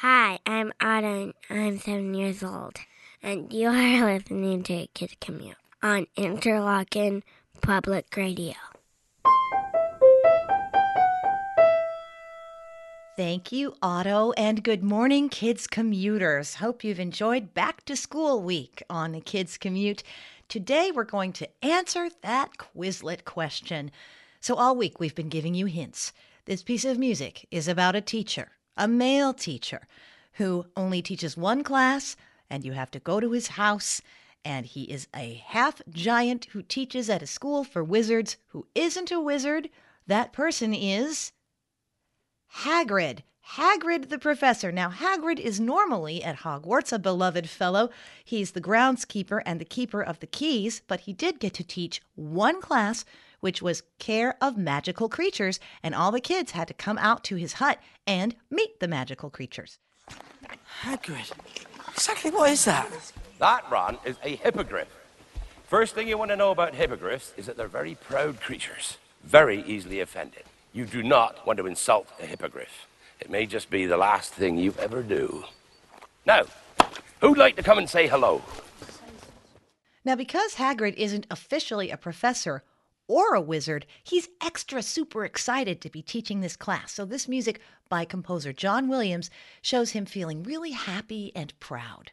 Hi, I'm Otto. I'm 7 years old, and you are listening to Kids Commute on Interlochen Public Radio. Thank you, Otto, and good morning, Kids Commuters. Hope you've enjoyed Back to School Week on the Kids Commute. Today, we're going to answer that Quizlet question. So all week, we've been giving you hints. This piece of music is about a teacher, a male teacher, who only teaches one class, and you have to go to his house, and he is a half giant who teaches at a school for wizards who isn't a wizard. That person is Hagrid. Hagrid the professor. Now, Hagrid is normally at Hogwarts, a beloved fellow. He's the groundskeeper and the keeper of the keys, but he did get to teach one class, which was care of magical creatures, and all the kids had to come out to his hut and meet the magical creatures. Hagrid? Exactly what is that? That, Ron, is a hippogriff. First thing you want to know about hippogriffs is that they're very proud creatures, very easily offended. You do not want to insult a hippogriff. It may just be the last thing you ever do. Now, who'd like to come and say hello? Now, because Hagrid isn't officially a professor or a wizard, he's extra super excited to be teaching this class. So this music by composer John Williams shows him feeling really happy and proud.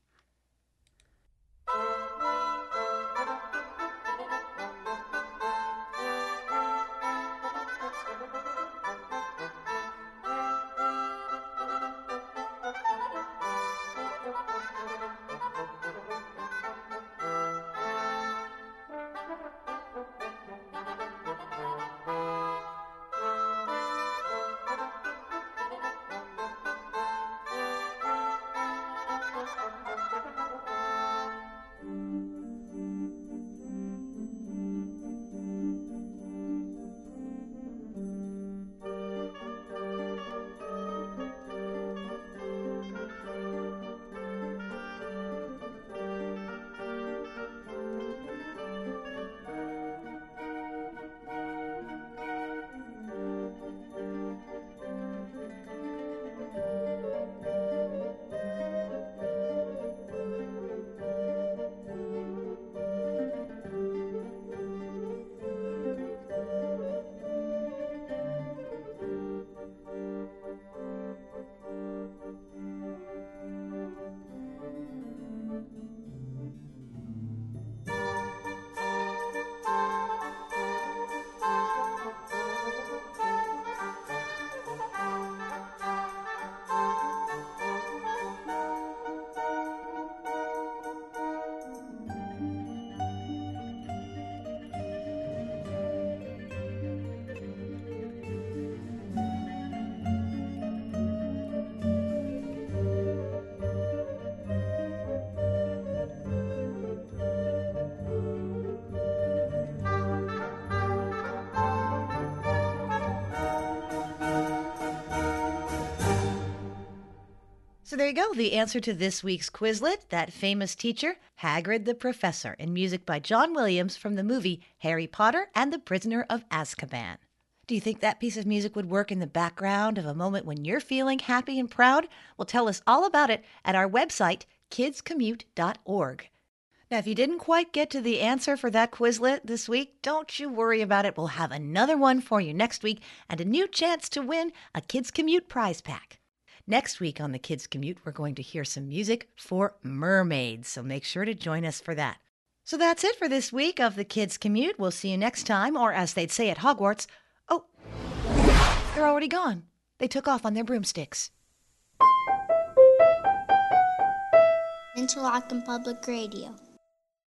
So there you go, the answer to this week's Quizlet, that famous teacher, Hagrid the Professor, in music by John Williams from the movie Harry Potter and the Prisoner of Azkaban. Do you think that piece of music would work in the background of a moment when you're feeling happy and proud? Well, tell us all about it at our website, kidscommute.org. Now, if you didn't quite get to the answer for that Quizlet this week, don't you worry about it. We'll have another one for you next week and a new chance to win a Kids Commute prize pack. Next week on the Kids Commute, we're going to hear some music for mermaids, so make sure to join us for that. So that's it for this week of the Kids Commute. We'll see you next time, or as they'd say at Hogwarts, oh, they're already gone. They took off on their broomsticks. Interlochen Public Radio.